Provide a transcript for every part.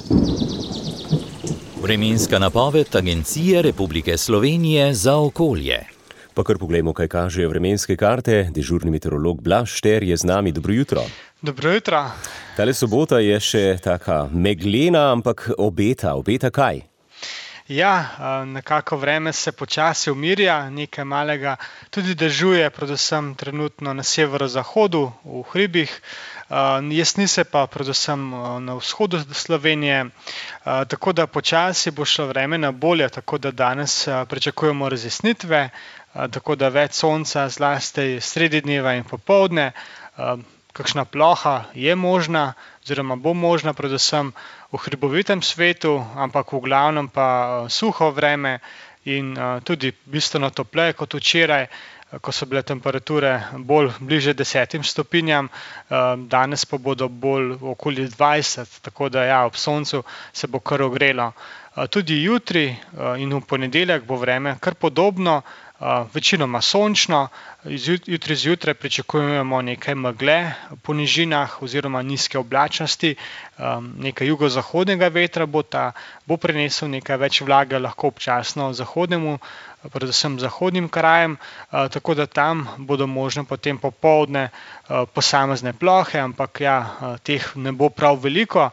Vremenska napoved Agencije Republike Slovenije za okolje. Pa kar poglejmo, kaj kažejo vremenske karte. Dežurni meteorolog Blaž Šter je z nami. Dobro jutro. Dobro jutro. Tale sobota je še taka meglena, ampak obeta kaj? Ja, nekako vreme se počasi umirja, nekaj malega tudi dežuje, predvsem trenutno na severozahodu, v hribih. Jesni se pa predvsem na vzhodu Slovenije, tako da počasi bo šlo vreme na bolje, tako da danes pričakujemo razjasnitve, tako da več sonca zlasti sredi dneva in popoldne. Kakšna ploha je možna, oziroma bo možna predvsem v hribovitem svetu, ampak v glavnem pa suho vreme in tudi bistveno topleje kot včeraj, ko so bile temperature bolj bliže 10 stopinjam, danes pa bodo bolj okoli 20, tako da ja, ob soncu se bo kar ogrelo. Tudi jutri in v ponedeljek bo vreme kar podobno, večinoma sončno, jutri zjutraj pričakujemo nekaj megle po nižinah oziroma nizke oblačnosti, nekaj jugozahodnega vetra bo prinesel nekaj več vlage, lahko občasno zahodnemu, predvsem zahodnim krajem, tako da tam bodo možne potem popoldne posamezne plohe, ampak ja, teh ne bo prav veliko.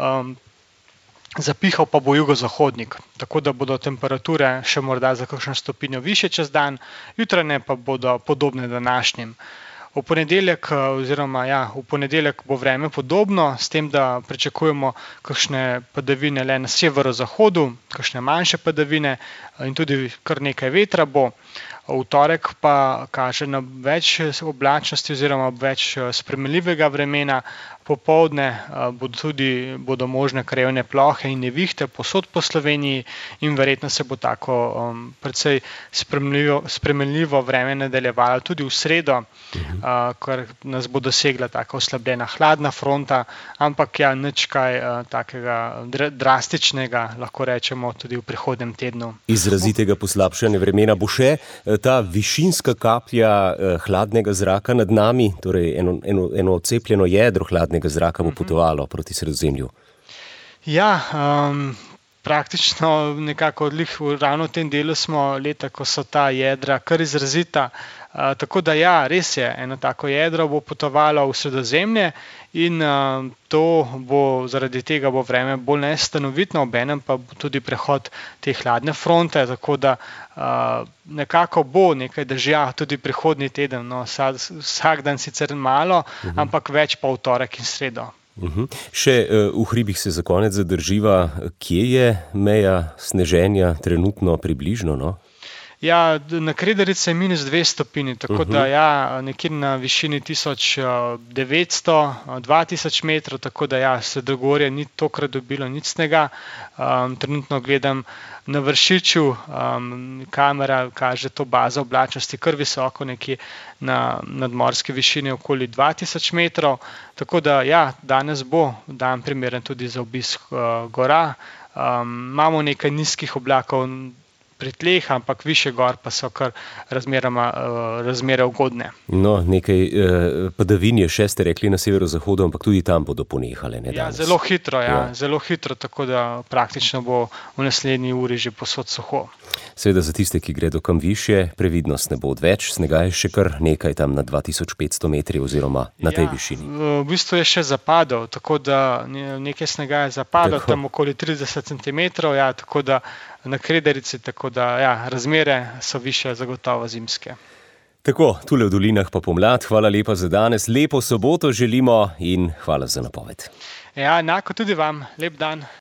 Zapihal pa bo jugozahodnik, tako da bodo temperature še morda za kakšno stopinjo višje čez dan, jutranje pa bodo podobne današnjim. V ponedeljek bo vreme podobno, s tem, da pričakujemo kakšne padavine le na severozahodu, kakšne manjše padavine in tudi kar nekaj vetra bo. V torek pa kaže na več oblačnosti oziroma več spremenljivega vremena, popoldne bodo možne krajevne plohe in nevihte povsod po Sloveniji in verjetno se bo tako precej spremenljivo vreme nadaljevalo tudi v sredo, ker nas bo dosegla taka oslabljena hladna fronta, ampak ja, nič kaj takega drastičnega, lahko rečemo, tudi v prihodnjem tednu. Izrazitega poslabšanja vremena bo še ta višinska kaplja hladnega zraka nad nami, torej eno odcepljeno jedro hladnega zraka bo potovalo proti Sredozemlju. Ja, praktično nekako ravno v tem delu smo leta, ko so ta jedra kar izrazita, tako da ja, res je, eno tako jedro bo potovalo v Sredozemlje in zaradi tega bo vreme bolj nestanovitno, obenem pa bo tudi prehod te hladne fronte, tako da nekako bo nekaj dežja tudi prihodnji teden, vsak dan sicer malo, ampak več pa v torek in sredo. Še v hribih se za konec zadrživa, kje je meja sneženja trenutno približno, no? Ja, na Kredarici je -2 stopinji, tako da ja, nekje na višini 1900-2000 metrov, tako da ja, Sredogorje ni tokrat dobilo nič snega. Trenutno gledam na Vršiču, kamera kaže to bazo oblačnosti kar visoko, nekje na nadmorski višini okoli 2000 metrov, tako da ja, danes bo dan primeren tudi za obisk gora. Imamo nekaj nizkih oblakov pri tleh, ampak višje gor pa so kar razmere ugodne. No, nekaj padavin je še, ste rekli, na severozahodu, ampak tudi tam bodo ponehale, ne danes? Ja, zelo hitro, tako da praktično bo v naslednji uri že povsod suho. Seveda za tiste, ki gredo kam višje, previdnost ne bo odveč, snega je še kar nekaj tam na 2500 metri oziroma na tej višini. V bistvu je še zapadal, tako da nekaj snega je zapadal, tam okoli 30 centimetrov, ja, tako da na Kredarici, tako da ja, razmere so višje, zagotovo zimske. Tako, tule v dolinah pa pomlad. Hvala lepa za danes, lepo soboto želimo in hvala za napoved. Ja, enako tudi vam, lep dan.